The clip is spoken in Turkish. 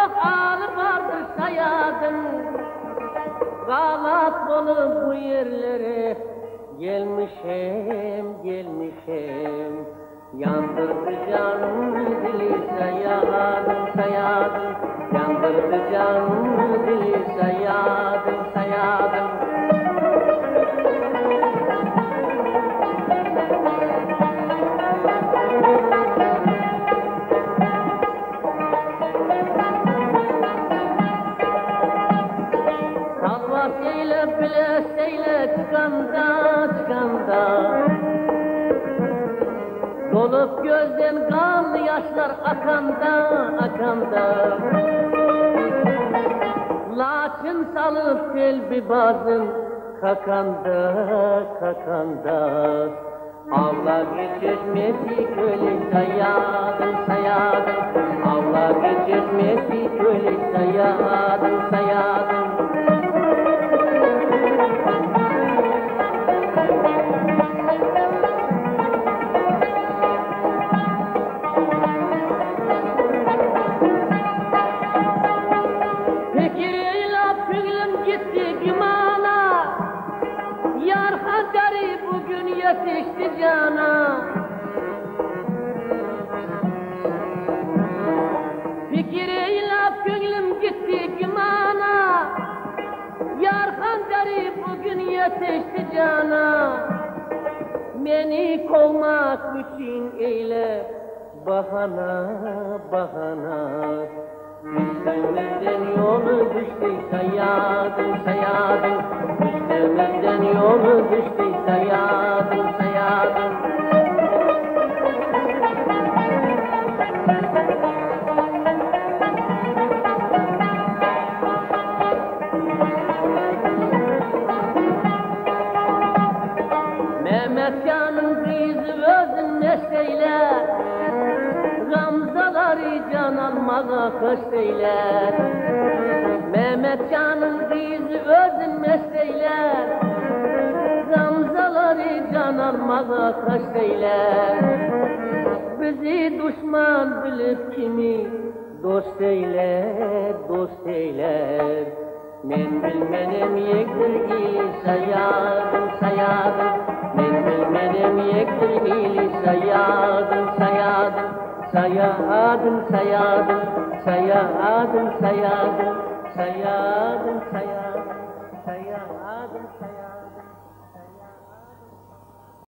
çok ağlı vardır sayadım. Galat olup bu yerlere gelmişim, gelmişim. Yandırdı canım dili sayadım, sayadım. Yandırdı canım dili sayadım, sayadım. Salvasıyla bileseyle çıkanda, çıkanda. Dolup gözden kanlı yaşlar akanda, akanda. Laçın salıp kelbi bazın kakanda, kakanda. Avla geçirmesi köle sayadım, sayadım. Avla geçirmesi köle sayadım, sayadım. Yetişti cana. Fikriyle gönlüm gitti gümana. Yar Handeri bugün yetişti cana. Beni kovmak için eyle bahana, bahana. Üstümüzden yolu düştü sayadım, sayadım. Üstümüzden yolu düştü sayadım, sayadım. Mehmet Can'ın kızı özün mesleğiyle, Gamzaları can almaza kösteyler. Mehmet Can'ın kızı özün mesleğiyle, Gamzaları can almaza kösteyler. Bizi düşman bilip kimi dost eyler, dost eyler. Men bilmenem yektir ili sayadım, sayadım. Men bilmenem yektir ili sayadım, sayadım. Sayadım, sayadım, sayadım, sayadım. Sayadım, sayadım, sayadım, sayadım.